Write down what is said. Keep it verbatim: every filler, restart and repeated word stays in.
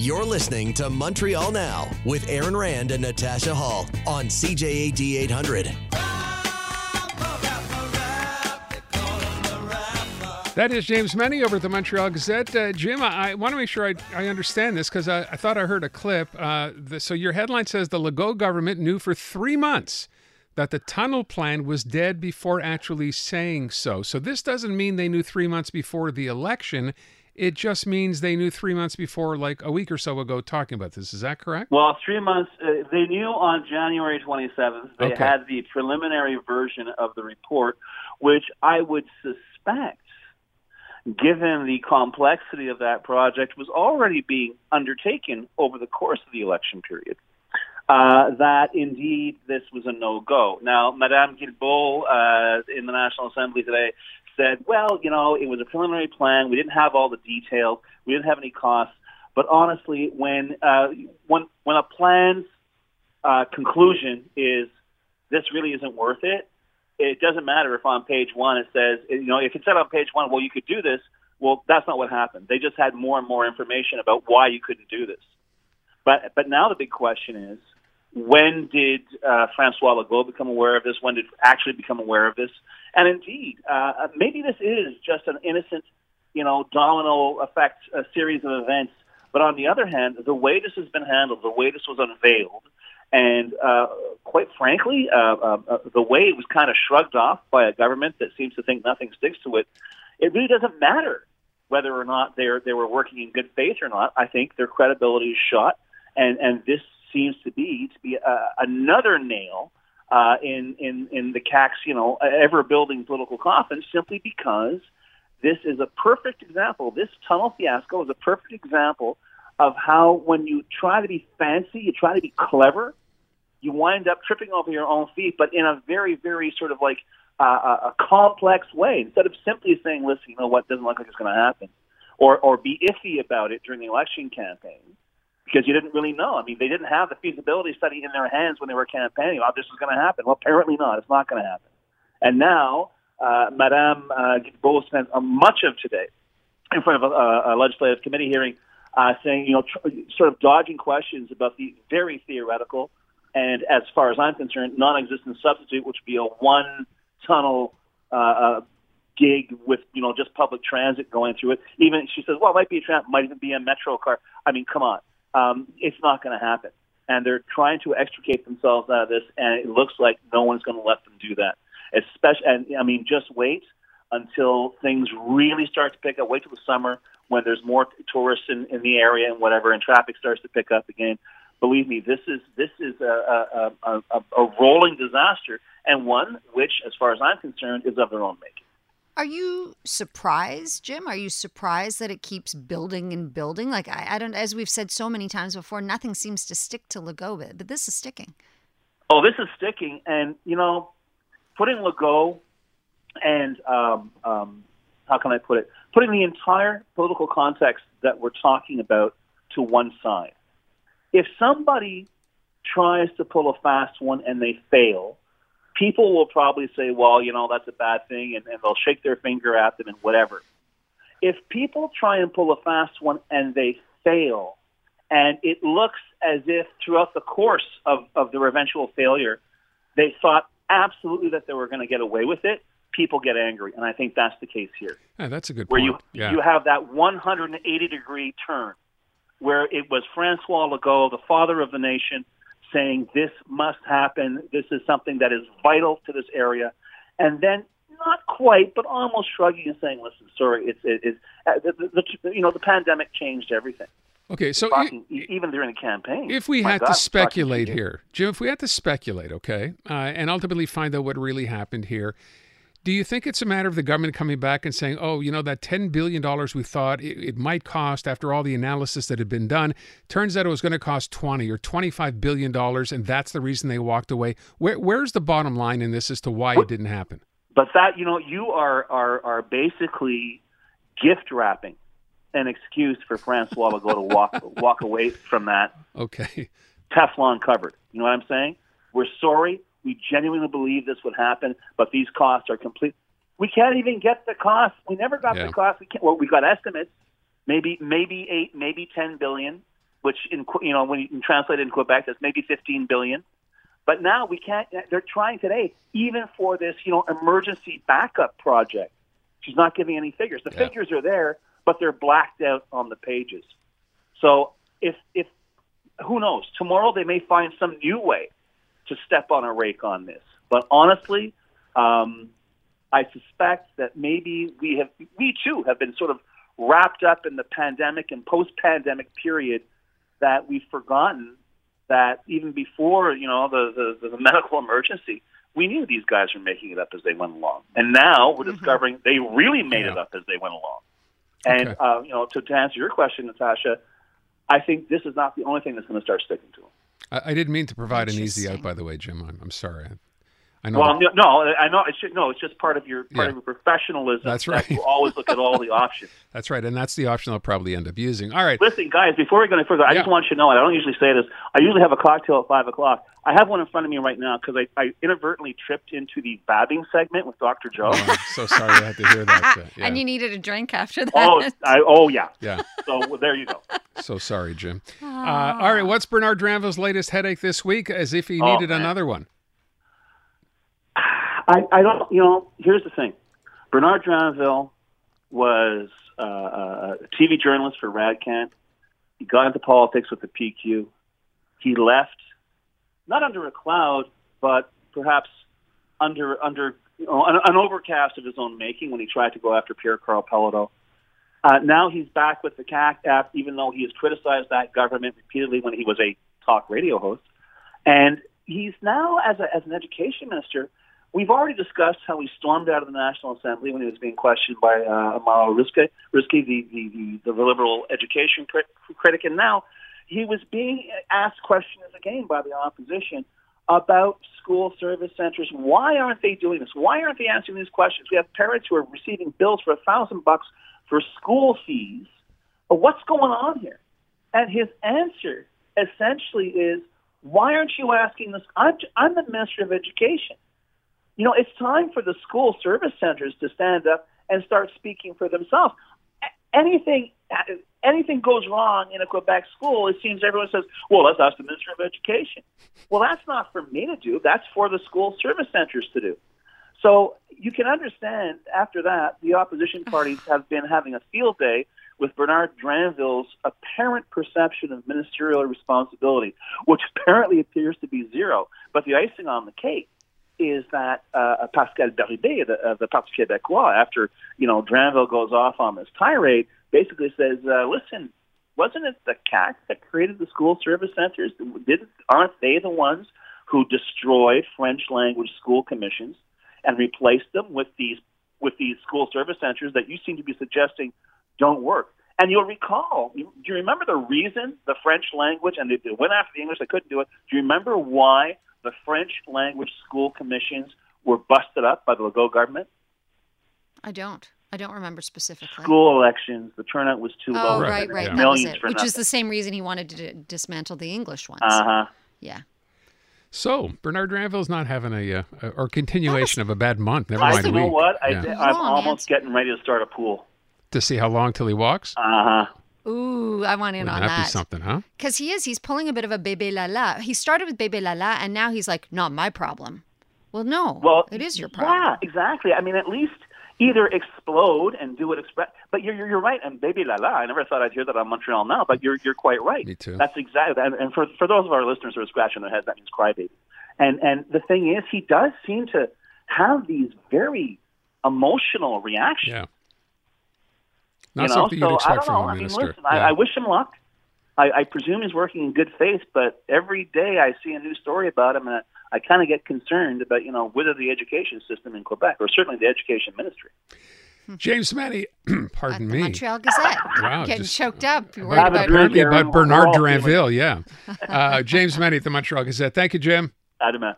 You're listening to Montreal Now with Aaron Rand and Natasha Hall on C J A D eight hundred. That is James Meny over at the Montreal Gazette. Uh, Jim, I, I want to make sure I, I understand this because I, I thought I heard a clip. Uh, the, so your headline says the Legault government knew for three months that the tunnel plan was dead before actually saying so. So this doesn't mean they knew three months before the election. It just means they knew three months before, like a week or so ago, talking about this. Is that correct? Well, three months. Uh, they knew on January twenty-seventh. They Okay. had the preliminary version of the report, which I would suspect, given the complexity of that project, was already being undertaken over the course of the election period. Uh, that indeed this was a no-go. Now, Madame Guilbeault uh, in the National Assembly today said, well, you know, it was a preliminary plan. We didn't have all the details. We didn't have any costs. But honestly, when uh, when when a plan's uh, conclusion is this really isn't worth it, it doesn't matter if on page one it says, you know, if it said on page one, well, you could do this. Well, that's not what happened. They just had more and more information about why you couldn't do this. But but now the big question is, when did uh, Francois Legault become aware of this? When did actually become aware of this? And indeed, uh, maybe this is just an innocent, you know, domino effect, a series of events. But on the other hand, the way this has been handled, the way this was unveiled, and uh, quite frankly, uh, uh, uh, the way it was kind of shrugged off by a government that seems to think nothing sticks to it, it really doesn't matter whether or not they they were working in good faith or not. I think their credibility is shot, and, and this seems to be to be uh, another nail uh, in in in the C A Q's, you know, ever building political coffin, simply because this is a perfect example. This tunnel fiasco is a perfect example of how when you try to be fancy, you try to be clever, you wind up tripping over your own feet, but in a very, very sort of like uh, a complex way. Instead of simply saying, listen, you know what, doesn't look like it's going to happen, or or be iffy about it during the election campaign, because you didn't really know. I mean, they didn't have the feasibility study in their hands when they were campaigning. Oh, this is going to happen. Well, apparently not. It's not going to happen. And now, uh, Madame uh, Guilbeault spent uh, much of today in front of a, a legislative committee hearing uh, saying, you know, tr- sort of dodging questions about the very theoretical and, as far as I'm concerned, non-existent substitute, which would be a one-tunnel uh, uh, gig with, you know, just public transit going through it. Even, she says, well, it might be a tram, might even be a metro car. I mean, come on. Um, it's not going to happen. And they're trying to extricate themselves out of this, and it looks like no one's going to let them do that. Especially, and I mean, just wait until things really start to pick up. Wait till the summer when there's more tourists in, in the area and whatever, and traffic starts to pick up again. Believe me, this is this is a, a, a, a rolling disaster, and one which, as far as I'm concerned, is of their own making. Are you surprised, Jim? Are you surprised that it keeps building and building? Like, I, I don't, as we've said so many times before, nothing seems to stick to Legault, but this is sticking. Oh, this is sticking. And, you know, putting Legault and, um, um, how can I put it, putting the entire political context that we're talking about to one side. If somebody tries to pull a fast one and they fail, people will probably say, well, you know, that's a bad thing, and, and they'll shake their finger at them and whatever. If people try and pull a fast one and they fail, and it looks as if throughout the course of, of their eventual failure, they thought absolutely that they were going to get away with it, people get angry. And I think that's the case here. Yeah, that's a good where point. Where you, yeah. you have that one hundred eighty degree turn, where it was Francois Legault, the father of the nation, saying this must happen, this is something that is vital to this area, and then not quite, but almost shrugging and saying, listen, sorry, it's, it, it's uh, the, the, the, you know, the pandemic changed everything. Okay, so talking, it, even during a campaign. If we My had God, to speculate to here, Jim, if we had to speculate, okay, uh, and ultimately find out what really happened here, do you think it's a matter of the government coming back and saying, oh, you know, that ten billion dollars we thought it, it might cost after all the analysis that had been done, turns out it was going to cost twenty or twenty-five billion dollars, and that's the reason they walked away? Where, where's the bottom line in this as to why it didn't happen? But that, you know, you are, are, are basically gift wrapping an excuse for Francois Legault to walk, walk away from that. Okay. Teflon covered. You know what I'm saying? We're sorry. We genuinely believe this would happen, but these costs are complete. We can't even get the costs. We never got yeah. the costs. We can't. Well, we got estimates. Maybe, maybe eight, maybe ten billion which in you know when you can translate it in Quebec, that's maybe fifteen billion. But now we can't. They're trying today, even for this you know emergency backup project. She's not giving any figures. The yeah. figures are there, but they're blacked out on the pages. So if if who knows, tomorrow they may find some new way to step on a rake on this. But honestly, um, I suspect that maybe we have we too have been sort of wrapped up in the pandemic and post-pandemic period that we've forgotten that even before, you know, the, the, the medical emergency, we knew these guys were making it up as they went along. And now we're discovering mm-hmm. they really made yeah. it up as they went along. And, okay. uh, you know, to, to answer your question, Natasha, I think this is not the only thing that's going to start sticking to them. I, I didn't mean to provide an easy out, by the way, Jim. I'm, I'm sorry. I know. Well, that... no, I know. It should, no, it's just part of your part yeah. of your professionalism. That's right. That you always look at all the options. That's right, and that's the option I'll probably end up using. All right. Listen, guys, before we go any further, I yeah. just want you to know, and I don't usually say this, I usually have a cocktail at five o'clock. I have one in front of me right now because I, I inadvertently tripped into the babbing segment with Doctor Joe. Oh, I'm so sorry I had to hear that. Uh, yeah. And you needed a drink after that. Oh, I, oh yeah. Yeah. So well, there you go. So sorry, Jim. Uh, all right, what's Bernard Dranville's latest headache this week, as if he needed oh, another one? I, I don't, you know, here's the thing. Bernard Dranville was uh, a T V journalist for Radcan. He got into politics with the P Q. He left, not under a cloud, but perhaps under under you know, an, an overcast of his own making when he tried to go after Pierre Karl Péladeau. Uh, now he's back with the C A C, even though he has criticized that government repeatedly when he was a talk radio host. And he's now, as, a, as an education minister, we've already discussed how he stormed out of the National Assembly when he was being questioned by uh, Amaro Rizke, Rizke the, the, the, the liberal education crit- critic. And now he was being asked questions again by the opposition about school service centers. Why aren't they doing this? Why aren't they answering these questions? We have parents who are receiving bills for a thousand bucks for school fees. But what's going on here? And his answer essentially is, why aren't you asking this? I'm, I'm the Minister of Education. You know, it's time for the school service centers to stand up and start speaking for themselves. Anything anything goes wrong in a Quebec school, it seems everyone says, well, let's ask the Minister of Education. Well, that's not for me to do. That's for the school service centers to do. So you can understand, after that, the opposition parties have been having a field day with Bernard Dranville's apparent perception of ministerial responsibility, which apparently appears to be zero. But the icing on the cake is that uh, Pascal Bérubé of the, of the Parti Québécois, after, you know, Dranville goes off on this tirade, basically says, uh, listen, wasn't it the C A C that created the school service centers? Didn't, aren't they the ones who destroyed French language school commissions and replaced them with these with these school service centers that you seem to be suggesting don't work? And you'll recall, do you remember the reason the French language, and they, they went after the English, they couldn't do it. Do you remember why the French language school commissions were busted up by the Legault government? I don't. I don't remember specifically. School elections, the turnout was too oh, low. Oh, right, right. Yeah. That was Millions it. for Which nothing. is the same reason he wanted to d- dismantle the English ones. Uh-huh. Yeah. So, Bernard Dranville's not having a, uh, a or continuation of a bad month. Never I, mind a you week. know what? I, Yeah. I'm Wrong almost answer. getting ready to start a pool. To see how long till he walks? Uh-huh. Ooh, I want in Wouldn't on that that. be something, huh? Because he is. He's pulling a bit of a Bébé Lala. He started with Bébé Lala, and now he's like, not my problem. Well, no, Well, it is your problem. Yeah, exactly. I mean, at least either explode and do it express. But you're, you're you're right. And Bébé Lala, I never thought I'd hear that on Montreal Now, but you're you're quite right. Me too. That's exactly. And, and for for those of our listeners who are scratching their heads, that means crybaby. And and the thing is, he does seem to have these very emotional reactions. Yeah. Not you know? something so you'd expect I don't from know. a I mean, minister. listen, Yeah. I, I wish him luck. I, I presume he's working in good faith, but every day I see a new story about him, and I, I kind of get concerned about, you know, whether the education system in Quebec, or certainly the education ministry. James Manny, pardon At the me. Montreal Gazette. Wow, Getting just- choked up. You're Have worried a about drink, Apparently Aaron. about Bernard We're all feeling- Dranville, yeah. Uh, James Manny at the Montreal Gazette. Thank you, Jim. Adama.